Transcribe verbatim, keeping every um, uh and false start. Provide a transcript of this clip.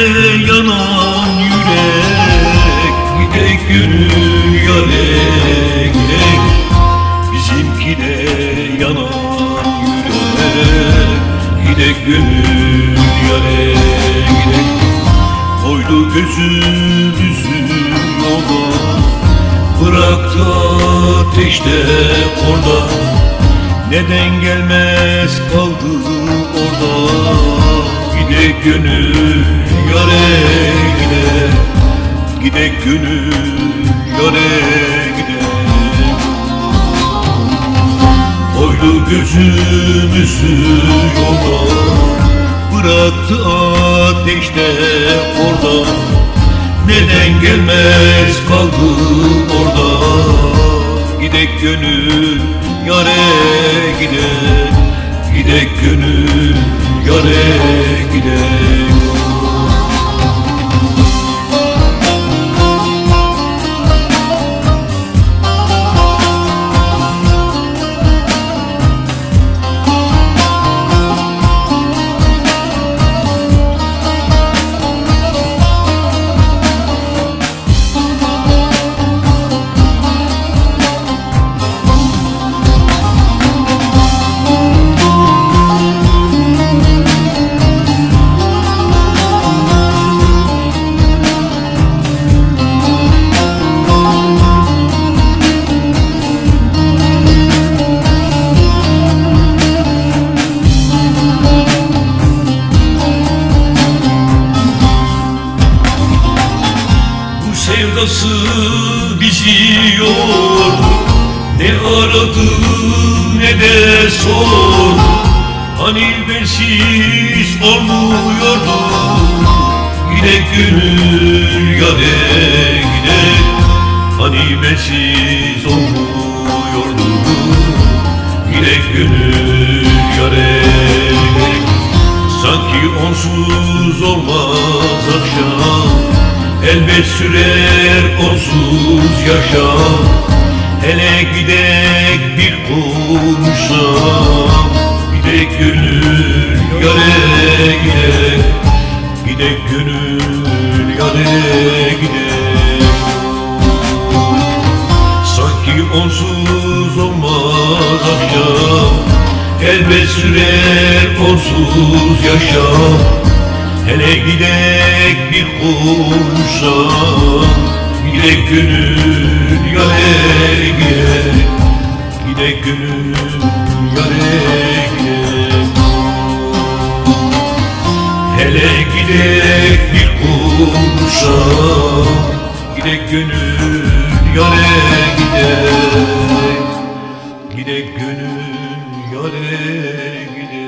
yanan yürek, gidek gönül yare gidek. Bizimki de yanan yürek, gidek gönül yare gidek. Koydu gözümüzü yola, bıraktı ateşte orada. Neden gelmez kaldı orada? Gidek gönül yare gidek, gidek gönül yare gidek. Koydu gözümüzü yola, bıraktı ateşte orada. Neden gelmez kaldı orada? Gidek gönül yare gidek, gidek gönül yare gidek. Sevdası bizi yordu, ne aradı ne de sordu. Hani bensiz olmuyordu, gidek gönül yare gidek. Hani bensiz olmuyordu, gidek gönül yare gidek. Sanki onsuz olmaz akşam, elbet sürer onsuz yaşam. Hele gidek bir konuşsam, gidek gönül yare gidek, gidek gönül yare gidek. Sanki onsuz olmaz akşam, elbet sürer onsuz yaşam. Hele gidek bir konuşsam, gidek gönül yare gidek, gidek gönül yare gidek. Hele gidek bir konuşsam, gidek gönül yare gidek, gidek gönül yare gidek.